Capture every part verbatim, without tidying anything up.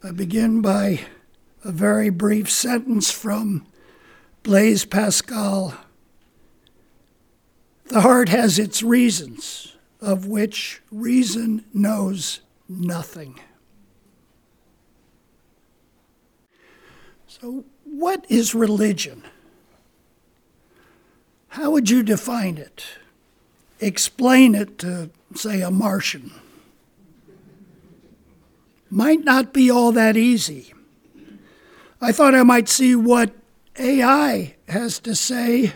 I begin by a very brief sentence from Blaise Pascal. The heart has its reasons, of which reason knows nothing. So, what is religion? How would you define it? Explain it to, say, a Martian. Might not be all that easy. I thought I might see what A I has to say,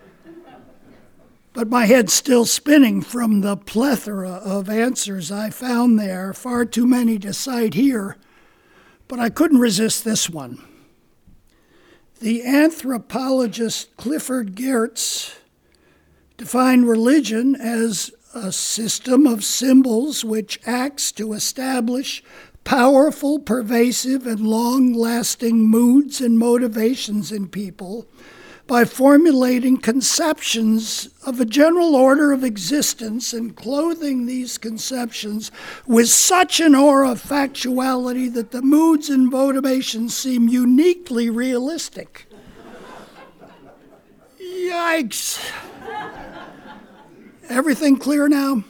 but my head's still spinning from the plethora of answers I found there, far too many to cite here, but I couldn't resist this one. The anthropologist Clifford Geertz defined religion as a system of symbols which acts to establish powerful, pervasive, and long-lasting moods and motivations in people by formulating conceptions of a general order of existence and clothing these conceptions with such an aura of factuality that the moods and motivations seem uniquely realistic. Yikes! Everything clear now?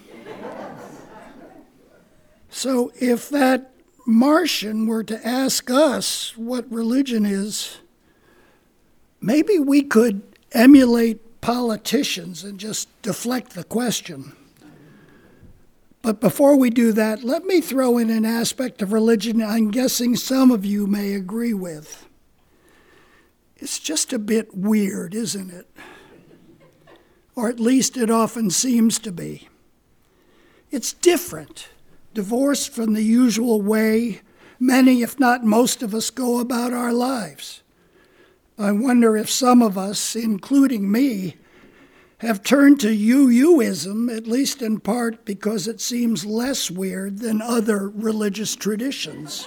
So if that Martian were to ask us what religion is, maybe we could emulate politicians and just deflect the question. But before we do that, let me throw in an aspect of religion I'm guessing some of you may agree with. It's just a bit weird, isn't it? Or at least it often seems to be. It's different, divorced from the usual way many, if not most of us, go about our lives. I wonder if some of us, including me, have turned to you-youism, at least in part because it seems less weird than other religious traditions.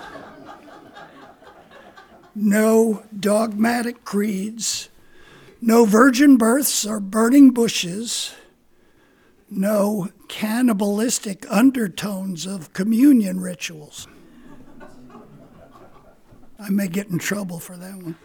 No dogmatic creeds, no virgin births or burning bushes, no cannibalistic undertones of communion rituals. I may get in trouble for that one.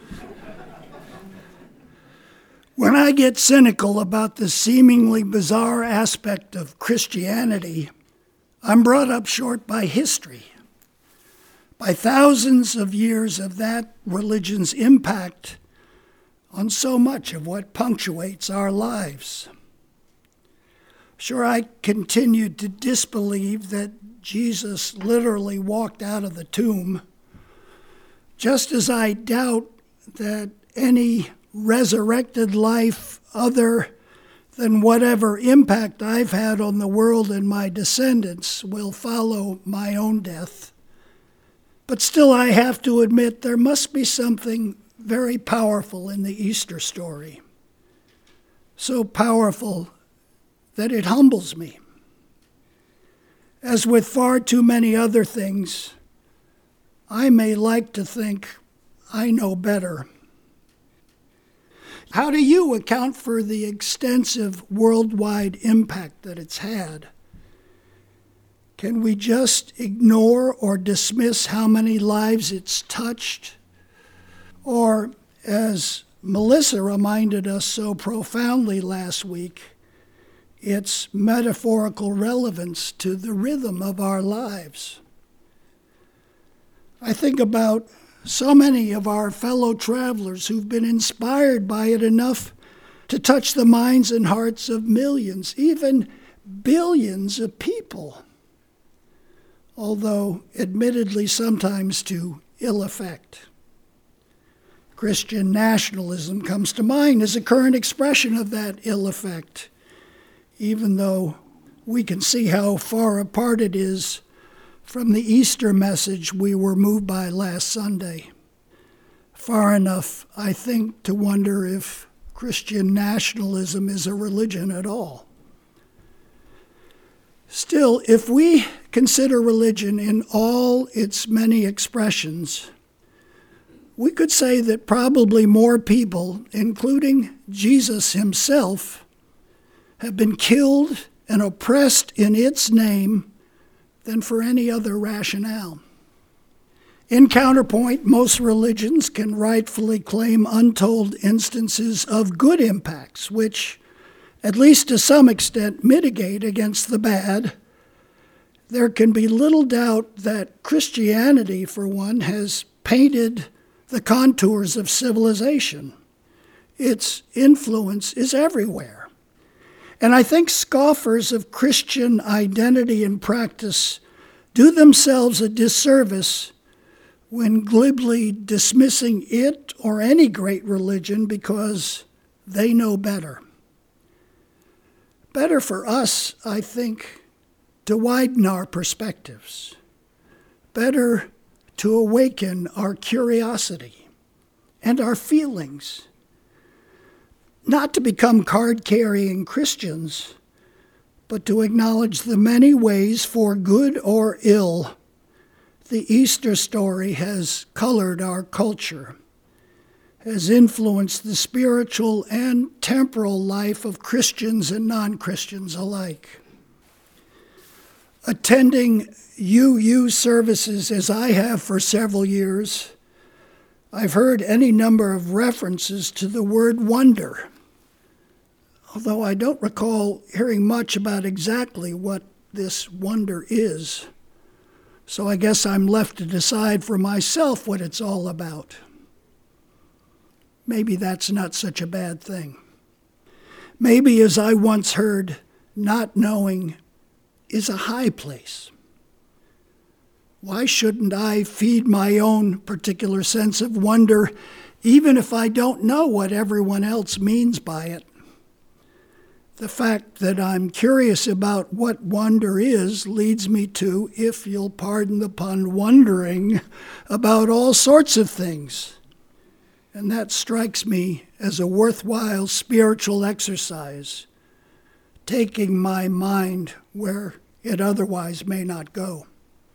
When I get cynical about the seemingly bizarre aspect of Christianity, I'm brought up short by history, by thousands of years of that religion's impact on so much of what punctuates our lives. Sure, I continued to disbelieve that Jesus literally walked out of the tomb, just as I doubt that any resurrected life other than whatever impact I've had on the world and my descendants will follow my own death. But still, I have to admit there must be something very powerful in the Easter story. So powerful that it humbles me. As with far too many other things, I may like to think I know better. How do you account for the extensive worldwide impact that it's had? Can we just ignore or dismiss how many lives it's touched? Or, as Melissa reminded us so profoundly last week, its metaphorical relevance to the rhythm of our lives? I think about so many of our fellow travelers who've been inspired by it enough to touch the minds and hearts of millions, even billions of people, although admittedly sometimes to ill effect. Christian nationalism comes to mind as a current expression of that ill effect, even though we can see how far apart it is from the Easter message we were moved by last Sunday. Far enough, I think, to wonder if Christian nationalism is a religion at all. Still, if we consider religion in all its many expressions, we could say that probably more people, including Jesus himself, have been killed and oppressed in its name than for any other rationale. In counterpoint, most religions can rightfully claim untold instances of good impacts, which, at least to some extent, mitigate against the bad. There can be little doubt that Christianity, for one, has painted the contours of civilization. Its influence is everywhere. And I think scoffers of Christian identity and practice do themselves a disservice when glibly dismissing it or any great religion because they know better. Better for us, I think, to widen our perspectives. Better to awaken our curiosity and our feelings. Not to become card-carrying Christians, but to acknowledge the many ways, for good or ill, the Easter story has colored our culture, has influenced the spiritual and temporal life of Christians and non-Christians alike. Attending U U services as I have for several years, I've heard any number of references to the word wonder, although I don't recall hearing much about exactly what this wonder is. So I guess I'm left to decide for myself what it's all about. Maybe that's not such a bad thing. Maybe, as I once heard, not knowing is a high place. Why shouldn't I feed my own particular sense of wonder, even if I don't know what everyone else means by it? The fact that I'm curious about what wonder is leads me to, if you'll pardon the pun, wondering about all sorts of things. And that strikes me as a worthwhile spiritual exercise, taking my mind where it otherwise may not go.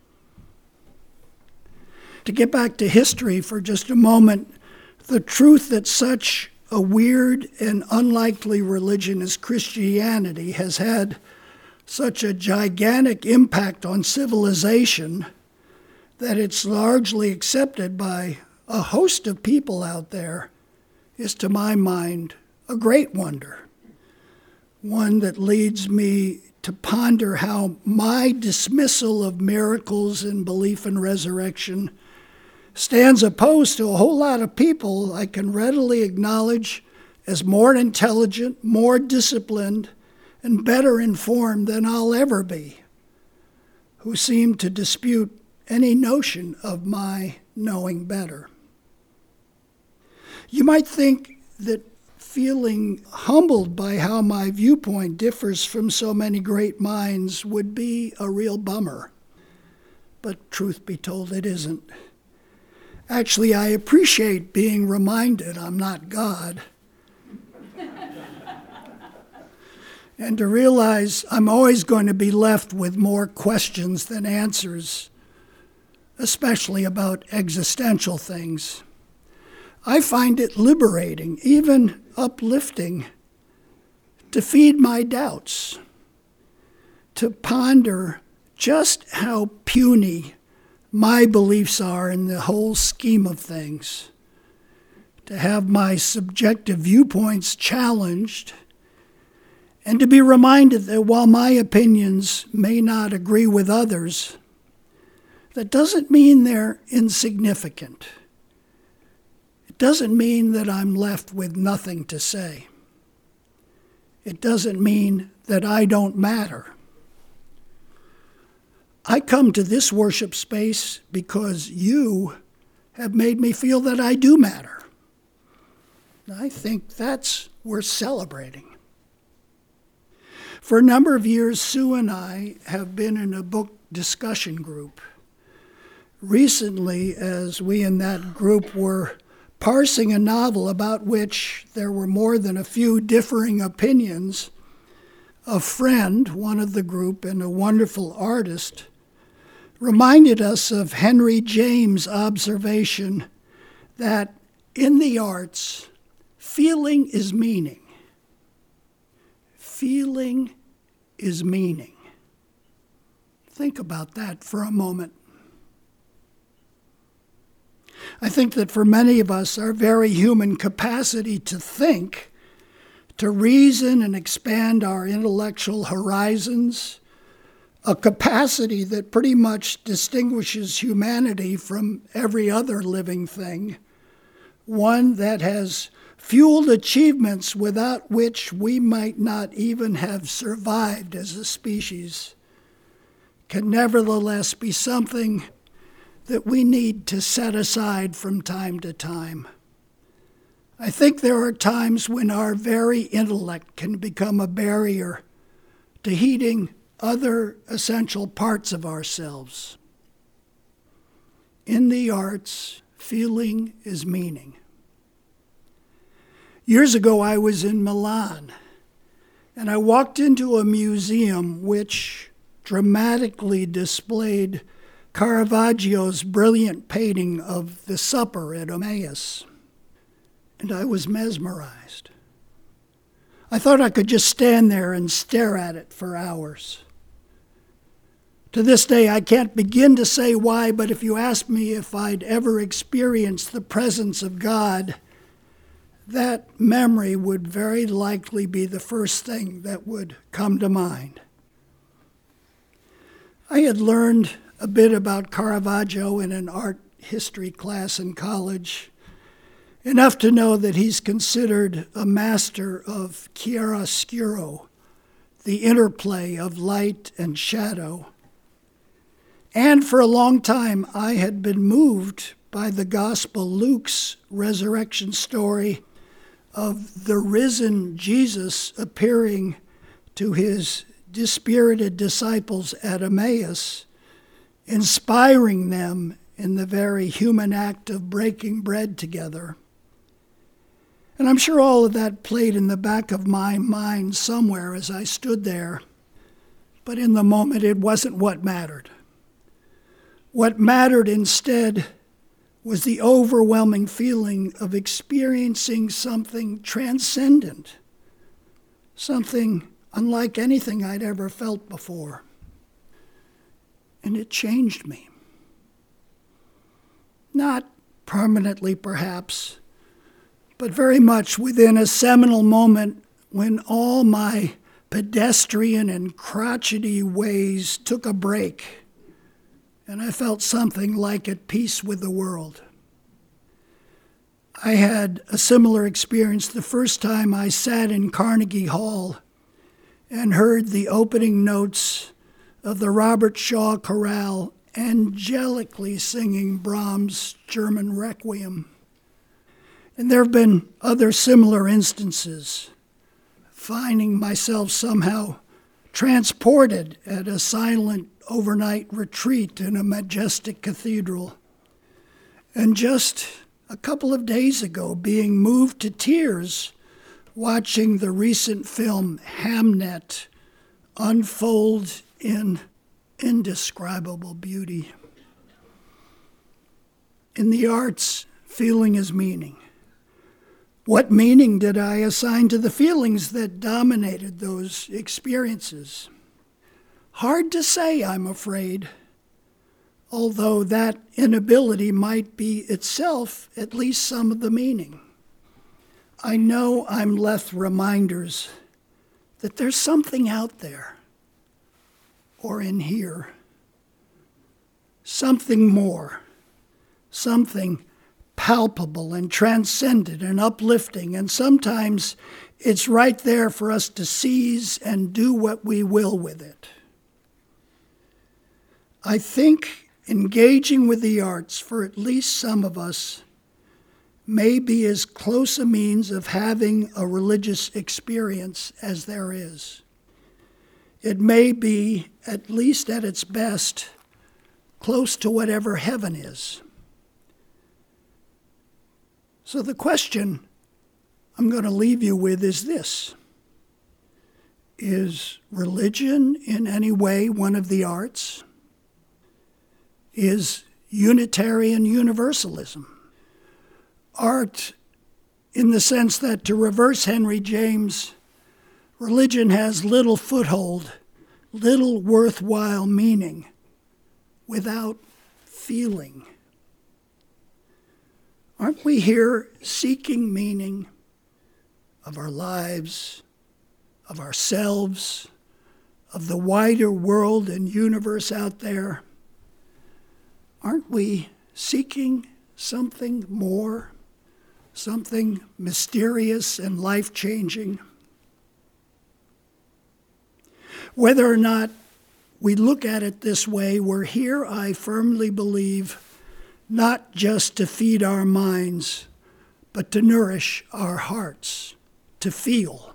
To get back to history for just a moment, the truth that such a weird and unlikely religion as Christianity has had such a gigantic impact on civilization that it's largely accepted by a host of people out there is, to my mind, a great wonder. One that leads me to ponder how my dismissal of miracles and belief in resurrection stands opposed to a whole lot of people I can readily acknowledge as more intelligent, more disciplined, and better informed than I'll ever be, who seem to dispute any notion of my knowing better. You might think that feeling humbled by how my viewpoint differs from so many great minds would be a real bummer. But truth be told, it isn't. Actually, I appreciate being reminded I'm not God. And to realize I'm always going to be left with more questions than answers, especially about existential things. I find it liberating, even uplifting, to feed my doubts, to ponder just how puny my beliefs are in the whole scheme of things, to have my subjective viewpoints challenged, and to be reminded that while my opinions may not agree with others, that doesn't mean they're insignificant. It doesn't mean that I'm left with nothing to say. It doesn't mean that I don't matter. I come to this worship space because you have made me feel that I do matter. I think that's worth celebrating. For a number of years, Sue and I have been in a book discussion group. Recently, as we in that group were parsing a novel about which there were more than a few differing opinions, a friend, one of the group and a wonderful artist, reminded us of Henry James' observation that in the arts, feeling is meaning. Feeling is meaning. Think about that for a moment. I think that for many of us, our very human capacity to think, to reason and expand our intellectual horizons, a capacity that pretty much distinguishes humanity from every other living thing, one that has fueled achievements without which we might not even have survived as a species, can nevertheless be something that we need to set aside from time to time. I think there are times when our very intellect can become a barrier to heeding other essential parts of ourselves. In the arts, feeling is meaning. Years ago, I was in Milan, and I walked into a museum which dramatically displayed Caravaggio's brilliant painting of the Supper at Emmaus, and I was mesmerized. I thought I could just stand there and stare at it for hours. To this day, I can't begin to say why, but if you asked me if I'd ever experienced the presence of God, that memory would very likely be the first thing that would come to mind. I had learned a bit about Caravaggio in an art history class in college, enough to know that he's considered a master of chiaroscuro, the interplay of light and shadow. And for a long time, I had been moved by the Gospel Luke's resurrection story of the risen Jesus appearing to his dispirited disciples at Emmaus, inspiring them in the very human act of breaking bread together. And I'm sure all of that played in the back of my mind somewhere as I stood there, but in the moment it wasn't what mattered. What mattered instead was the overwhelming feeling of experiencing something transcendent, something unlike anything I'd ever felt before. And it changed me. Not permanently, perhaps, but very much within a seminal moment when all my pedestrian and crotchety ways took a break, and I felt something like at peace with the world. I had a similar experience the first time I sat in Carnegie Hall and heard the opening notes of the Robert Shaw Chorale angelically singing Brahms' German Requiem. And there have been other similar instances, finding myself somehow transported at a silent overnight retreat in a majestic cathedral. And just a couple of days ago, being moved to tears watching the recent film Hamnet unfold in indescribable beauty. In the arts, feeling is meaning. What meaning did I assign to the feelings that dominated those experiences? Hard to say, I'm afraid, although that inability might be itself at least some of the meaning. I know I'm left reminders that there's something out there, or in here, something more, something palpable and transcendent and uplifting, and sometimes it's right there for us to seize and do what we will with it. I think engaging with the arts for at least some of us may be as close a means of having a religious experience as there is. It may be, at least at its best, close to whatever heaven is. So the question I'm going to leave you with is this. Is religion in any way one of the arts? Is Unitarian Universalism art in the sense that, to reverse Henry James, religion has little foothold, little worthwhile meaning without feeling? Aren't we here seeking meaning of our lives, of ourselves, of the wider world and universe out there? Aren't we seeking something more, something mysterious and life-changing? Whether or not we look at it this way, we're here, I firmly believe, not just to feed our minds, but to nourish our hearts, to feel.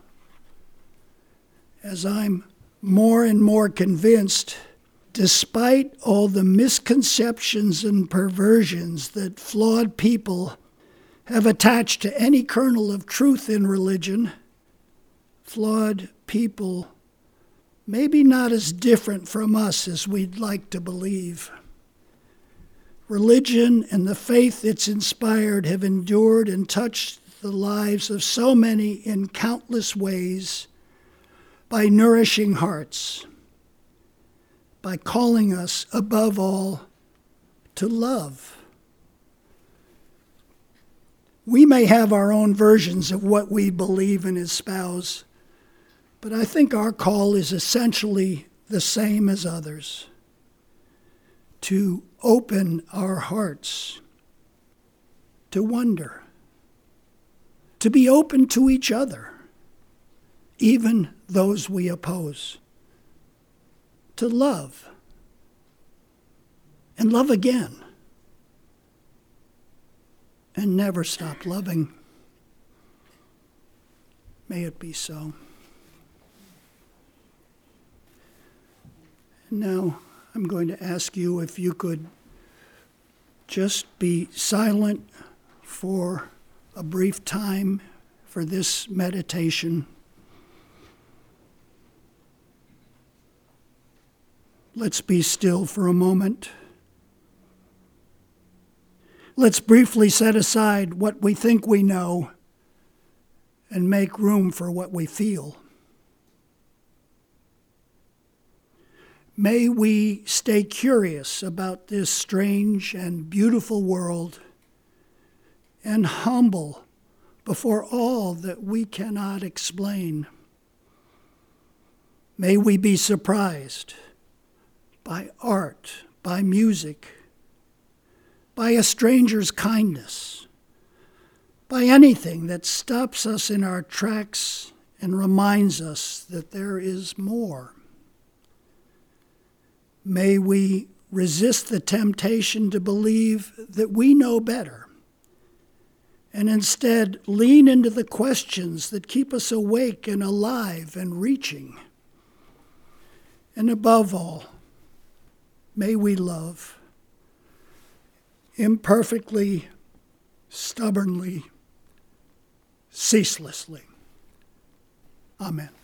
As I'm more and more convinced, despite all the misconceptions and perversions that flawed people have attached to any kernel of truth in religion, flawed people maybe not as different from us as we'd like to believe. Religion and the faith it's inspired have endured and touched the lives of so many in countless ways by nourishing hearts, by calling us, above all, to love. We may have our own versions of what we believe and espouse, but I think our call is essentially the same as others: to open our hearts, to wonder, to be open to each other, even those we oppose, to love, and love again, and never stop loving. May it be so. Now, I'm going to ask you if you could just be silent for a brief time for this meditation. Let's be still for a moment. Let's briefly set aside what we think we know and make room for what we feel. May we stay curious about this strange and beautiful world and humble before all that we cannot explain. May we be surprised by art, by music, by a stranger's kindness, by anything that stops us in our tracks and reminds us that there is more. May we resist the temptation to believe that we know better, and instead lean into the questions that keep us awake and alive and reaching. And above all, may we love imperfectly, stubbornly, ceaselessly. Amen.